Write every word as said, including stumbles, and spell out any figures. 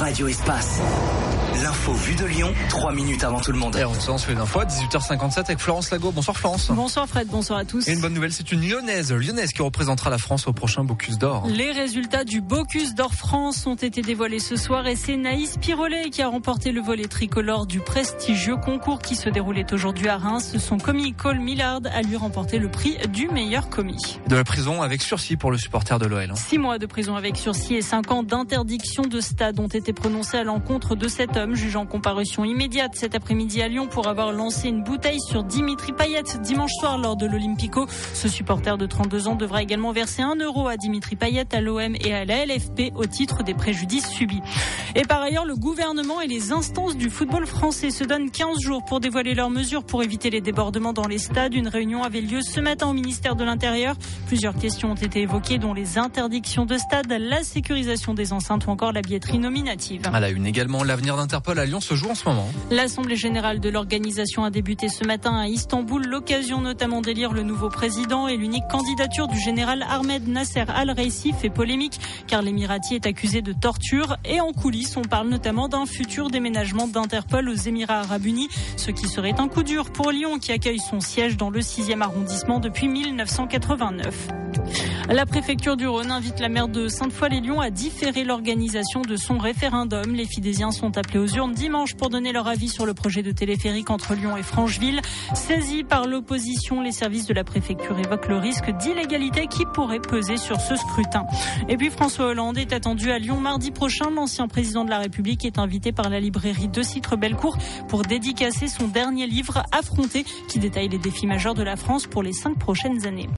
Radio Espace. L'info vue de Lyon, trois minutes avant tout le monde. Et on commence les infos à dix-huit heures cinquante-sept avec Florence Lago. Bonsoir Florence. Bonsoir Fred, bonsoir à tous. Et une bonne nouvelle, c'est une lyonnaise, lyonnaise qui représentera la France au prochain Bocuse d'Or. Les résultats du Bocuse d'Or France ont été dévoilés ce soir et c'est Naïs Pirolet qui a remporté le volet tricolore du prestigieux concours qui se déroulait aujourd'hui à Reims. Son commis Cole Millard a lui remporté le prix du meilleur commis. De la prison avec sursis pour le supporter de l'O L. Hein. Six mois de prison avec sursis et cinq ans d'interdiction de stade ont été prononcés à l'encontre de cet homme, jugeant en comparution immédiate cet après-midi à Lyon pour avoir lancé une bouteille sur Dimitri Payet dimanche soir lors de l'Olympico. Ce supporter de trente-deux ans devra également verser un euro à Dimitri Payet, à l'O M et à la L F P au titre des préjudices subis. Et par ailleurs, le gouvernement et les instances du football français se donnent quinze jours pour dévoiler leurs mesures pour éviter les débordements dans les stades. Une réunion avait lieu ce matin au ministère de l'Intérieur. Plusieurs questions ont été évoquées, dont les interdictions de stade, la sécurisation des enceintes ou encore la billetterie nominative. À la une également, l'avenir d'Interpol à Lyon se joue en ce moment. L'Assemblée générale de l'organisation a débuté ce matin à Istanbul, l'occasion notamment d'élire le nouveau président et l'unique candidature du général Ahmed Nasser Al-Reissi fait polémique car l'Émirati est accusé de torture et en coulisses on parle notamment d'un futur déménagement d'Interpol aux Émirats Arabes Unis, ce qui serait un coup dur pour Lyon qui accueille son siège dans le sixième arrondissement depuis mille neuf cent quatre-vingt-neuf. La préfecture du Rhône invite la maire de Sainte-Foy-les-Lyons à différer l'organisation de son référendum. Les Fidésiens sont appelés aux urnes dimanche pour donner leur avis sur le projet de téléphérique entre Lyon et Francheville. Saisis par l'opposition, les services de la préfecture évoquent le risque d'illégalité qui pourrait peser sur ce scrutin. Et puis François Hollande est attendu à Lyon mardi prochain. L'ancien président de la République est invité par la librairie De Citre Bellecour pour dédicacer son dernier livre, Affronter, qui détaille les défis majeurs de la France pour les cinq prochaines années.